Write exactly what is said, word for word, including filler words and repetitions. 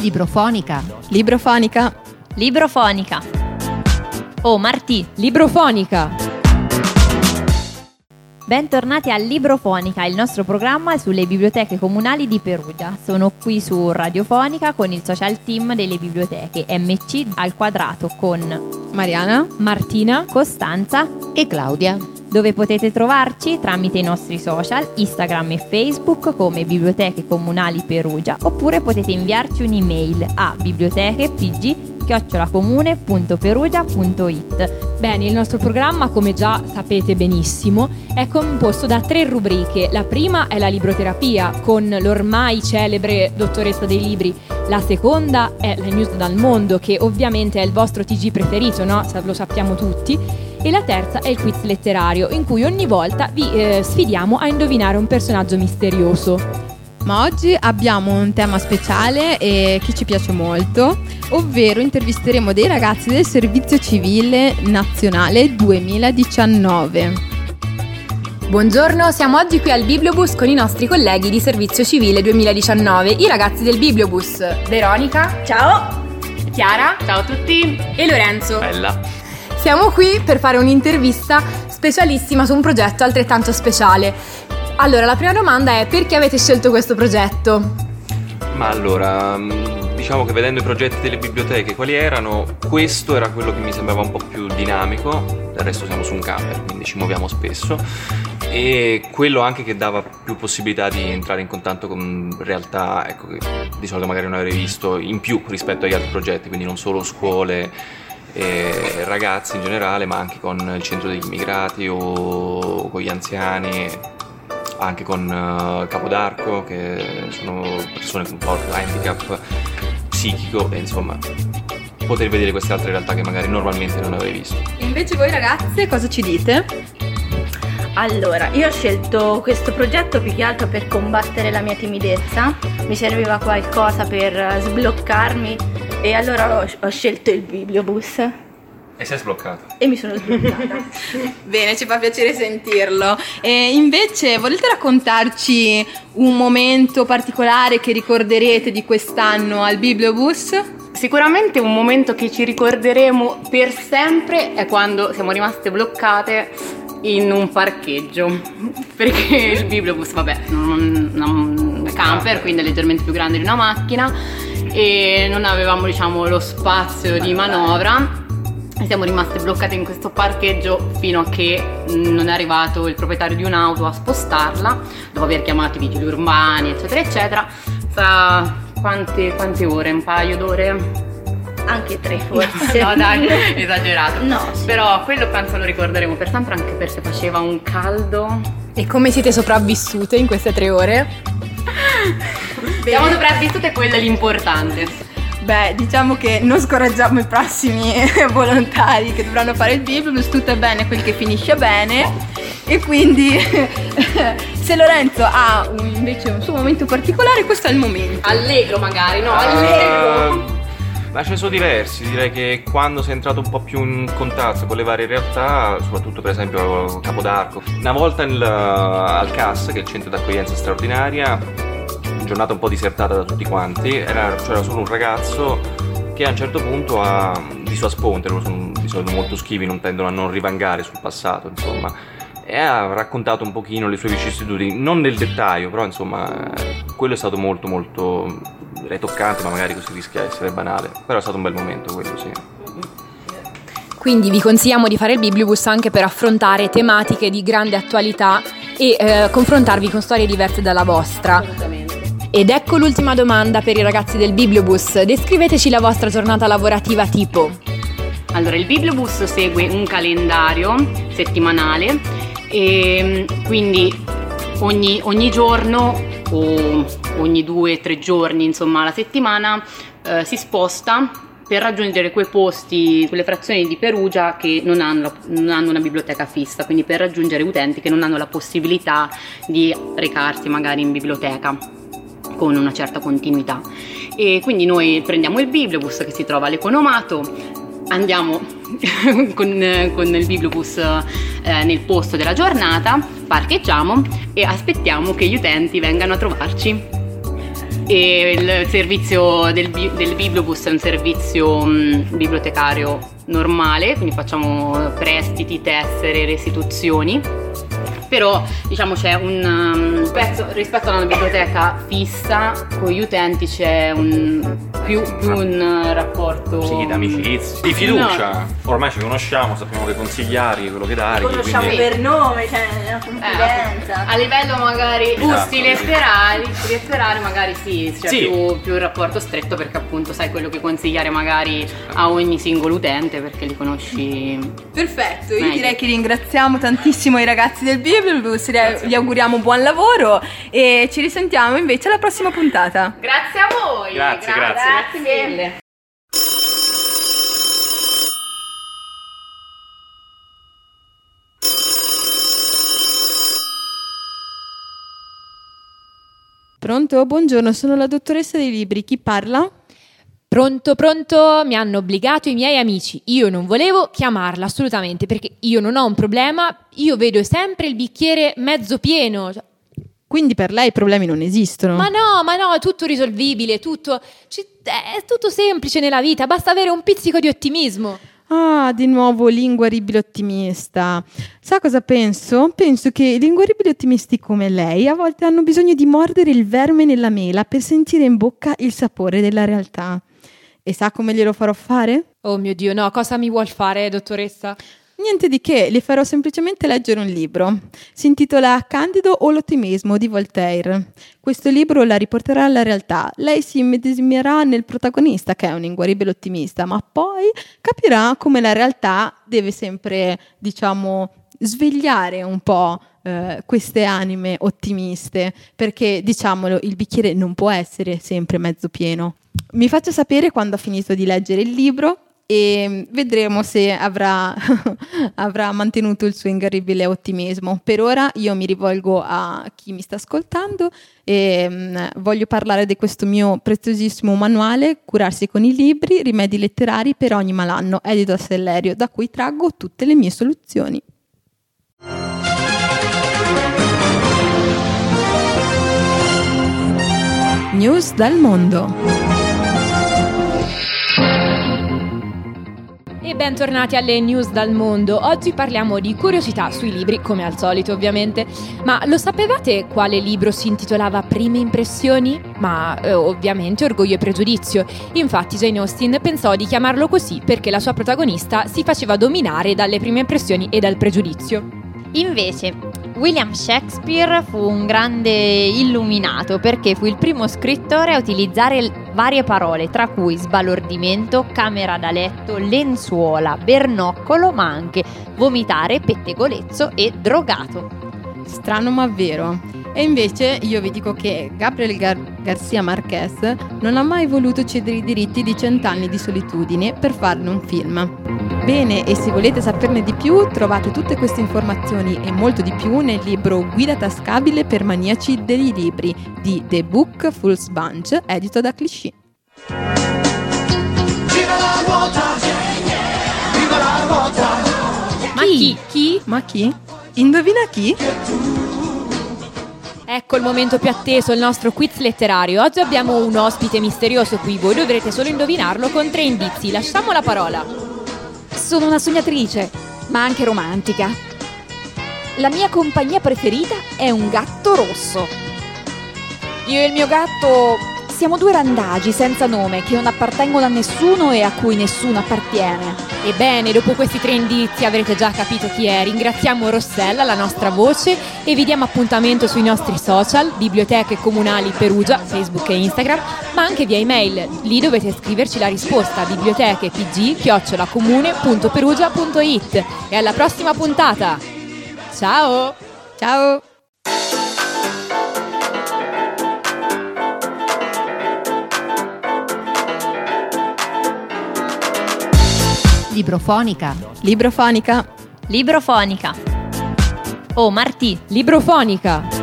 Librofonica. Librofonica. Librofonica. Oh Martì. Librofonica. Bentornati a Librofonica, il nostro programma sulle biblioteche comunali di Perugia. Sono qui su Radiofonica con il social team delle biblioteche M C al quadrato con Mariana, Martina, Costanza e Claudia, dove potete trovarci tramite i nostri social Instagram e Facebook come Biblioteche Comunali Perugia, oppure potete inviarci un'email a bibliotechepg chiocciolacomune punto perugia punto it. Bene, il nostro programma, come già sapete benissimo, è composto da tre rubriche. La prima è la libroterapia con l'ormai celebre dottoressa dei libri. La seconda è la news dal mondo, che ovviamente è il vostro T G preferito, no? Lo sappiamo tutti. E la terza è il quiz letterario, in cui ogni volta vi eh, sfidiamo a indovinare un personaggio misterioso. Ma oggi abbiamo un tema speciale e che ci piace molto, ovvero intervisteremo dei ragazzi del Servizio Civile Nazionale duemiladiciannove. Buongiorno, siamo oggi qui al Bibliobus con i nostri colleghi di Servizio Civile duemiladiciannove, i ragazzi del Bibliobus. Veronica. Ciao. Chiara. Ciao a tutti. E Lorenzo. Bella. Siamo qui per fare un'intervista specialissima su un progetto altrettanto speciale. Allora, la prima domanda è: perché avete scelto questo progetto? Ma allora, diciamo che vedendo i progetti delle biblioteche quali erano, questo era quello che mi sembrava un po' più dinamico. Del resto siamo su un camper, quindi ci muoviamo spesso, e quello anche che dava più possibilità di entrare in contatto con realtà, ecco, che di solito magari non avrei visto in più rispetto agli altri progetti, quindi non solo scuole e ragazzi in generale, ma anche con il centro degli immigrati o con gli anziani, anche con uh, Capodarco, che sono persone con forte handicap psichico, e insomma poter vedere queste altre realtà che magari normalmente non avrei visto. E invece voi ragazze cosa ci dite? Allora, io ho scelto questo progetto più che altro per combattere la mia timidezza. Mi serviva qualcosa per sbloccarmi e allora ho, ho scelto il Bibliobus. E sei sbloccata? E mi sono sbloccata. Bene, ci fa piacere sentirlo. E invece volete raccontarci un momento particolare che ricorderete di quest'anno al Bibliobus? Sicuramente un momento che ci ricorderemo per sempre è quando siamo rimaste bloccate in un parcheggio, perché il Bibliobus, vabbè, non è un camper, quindi è leggermente più grande di una macchina, e non avevamo, diciamo, lo spazio di manovra. Siamo rimaste bloccate in questo parcheggio fino a che non è arrivato il proprietario di un'auto a spostarla, dopo aver chiamato i vigili urbani, eccetera eccetera. Sarà quante, quante ore? Un paio d'ore? Anche tre forse. No dai, esagerato. No, sì. Però quello penso lo ricorderemo per sempre, anche perché faceva un caldo. E come siete sopravvissute in queste tre ore? Siamo sopravvissute, quello è l'importante. Beh, diciamo che non scoraggiamo i prossimi volontari che dovranno fare il Bibliobus, tutto è bene quel che finisce bene, e quindi se Lorenzo ha un, invece un suo momento particolare, questo è il momento. Allegro magari, no? Uh, Allegro! Ma ce ne sono diversi, direi che quando sei entrato un po' più in contatto con le varie realtà, soprattutto per esempio Capodarco, una volta nel, al C A S, che è il centro d'accoglienza straordinaria, giornata un po' disertata da tutti quanti, era, c'era solo un ragazzo che a un certo punto ha, di sua sponte, loro sono di solito molto schivi, non tendono a non rivangare sul passato, insomma, e ha raccontato un pochino le sue vicissitudini, non nel dettaglio, però insomma quello è stato molto molto, direi, toccante, ma magari così rischia di essere banale, però è stato un bel momento quello, sì. Quindi vi consigliamo di fare il Bibliobus anche per affrontare tematiche di grande attualità e eh, confrontarvi con storie diverse dalla vostra. Ed ecco l'ultima domanda per i ragazzi del Bibliobus. Descriveteci la vostra giornata lavorativa tipo. Allora, il Bibliobus segue un calendario settimanale, e quindi ogni, ogni giorno o ogni due o tre giorni, insomma, alla settimana eh, si sposta per raggiungere quei posti, quelle frazioni di Perugia che non hanno, non hanno una biblioteca fissa, quindi per raggiungere utenti che non hanno la possibilità di recarsi magari in biblioteca con una certa continuità. E quindi noi prendiamo il Bibliobus che si trova all'Economato, andiamo con, con il Bibliobus eh, nel posto della giornata, parcheggiamo e aspettiamo che gli utenti vengano a trovarci. E il servizio del, bi- del Bibliobus è un servizio mh, bibliotecario normale, quindi facciamo prestiti, tessere, restituzioni. Però diciamo c'è un um, pezzo rispetto a una biblioteca fissa, con gli utenti c'è un più, più un uh, rapporto sì, d'amicizia, di fiducia. No. Ormai ci conosciamo, sappiamo che consigliargli, quello che dargli. Ci conosciamo quindi... per nome, cioè una confidenza. Eh, a livello magari esatto, gusti letterari, letterari magari sì, c'è sì. più, più un rapporto stretto, perché appunto sai quello che consigliare magari a ogni singolo utente, perché li conosci. Perfetto, io meglio. direi che ringraziamo tantissimo i ragazzi del Bibliobus, gli auguriamo buon lavoro e ci risentiamo invece alla prossima puntata. Grazie a voi. Grazie, grazie. Grazie, grazie mille. Pronto? Buongiorno, sono la dottoressa dei libri. Chi parla? Pronto, pronto, mi hanno obbligato i miei amici. Io non volevo chiamarla assolutamente, perché io non ho un problema, io vedo sempre il bicchiere mezzo pieno. Quindi per lei i problemi non esistono? Ma no, ma no, è tutto risolvibile, tutto, è tutto semplice nella vita, basta avere un pizzico di ottimismo. Ah, di nuovo linguaribile ottimista. Sa cosa penso? Penso che i linguaribili ottimisti come lei a volte hanno bisogno di mordere il verme nella mela per sentire in bocca il sapore della realtà. E sa come glielo farò fare? Oh mio Dio, no, cosa mi vuol fare, dottoressa? Niente di che, le farò semplicemente leggere un libro. Si intitola Candido o l'ottimismo di Voltaire. Questo libro la riporterà alla realtà. Lei si immedesimerà nel protagonista, che è un inguaribile ottimista, ma poi capirà come la realtà deve sempre, diciamo, svegliare un po' eh, queste anime ottimiste, perché, diciamolo, il bicchiere non può essere sempre mezzo pieno. Mi faccia sapere quando ha finito di leggere il libro e vedremo se avrà, avrà mantenuto il suo ingarribile ottimismo. Per ora io mi rivolgo a chi mi sta ascoltando e mh, voglio parlare di questo mio preziosissimo manuale Curarsi con i libri, rimedi letterari per ogni malanno, edito a Sellerio, da cui traggo tutte le mie soluzioni. News dal mondo. E bentornati alle news dal mondo. Oggi parliamo di curiosità sui libri, come al solito ovviamente. Ma lo sapevate quale libro si intitolava Prime impressioni? Ma eh, ovviamente Orgoglio e Pregiudizio. Infatti Jane Austen pensò di chiamarlo così perché la sua protagonista si faceva dominare dalle prime impressioni e dal pregiudizio. Invece, William Shakespeare fu un grande illuminato perché fu il primo scrittore a utilizzare varie parole, tra cui sbalordimento, camera da letto, lenzuola, bernoccolo, ma anche vomitare, pettegolezzo e drogato. Strano ma vero. E invece io vi dico che Gabriel Gar- Garcia Marquez non ha mai voluto cedere i diritti di Cent'anni di solitudine per farne un film. Bene, e se volete saperne di più, trovate tutte queste informazioni e molto di più nel libro Guida tascabile per maniaci dei libri di The Book Fools Bunch, edito da Cliché. Ma chi? Chi? Ma chi? Indovina chi? Ecco il momento più atteso, il nostro quiz letterario. Oggi abbiamo un ospite misterioso qui, voi dovrete solo indovinarlo con tre indizi. Lasciamo la parola. Sono una sognatrice, ma anche romantica. La mia compagnia preferita è un gatto rosso. Io e il mio gatto siamo due randagi senza nome che non appartengono a nessuno e a cui nessuno appartiene. Ebbene, dopo questi tre indizi avrete già capito chi è. Ringraziamo Rossella, la nostra voce, e vi diamo appuntamento sui nostri social, Biblioteche Comunali Perugia, Facebook e Instagram, ma anche via email. Lì dovete scriverci la risposta a bibliotechepg chiocciola comune punto perugia punto it. E alla prossima puntata! Ciao! Ciao! Librofonica. Librofonica. Librofonica. Oh, Martì. Librofonica.